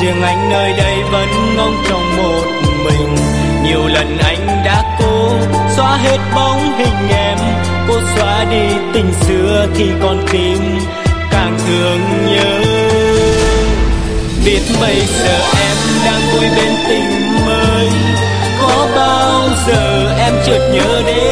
riêng anh nơi đây vẫn ngóng trông một mình. Nhiều lần anh đã cố xóa hết bóng hình em, cố xóa đi tình xưa thì con tim càng thương nhớ. Biết bây giờ em đang vui bên tình mới, có bao giờ em chợt nhớ đến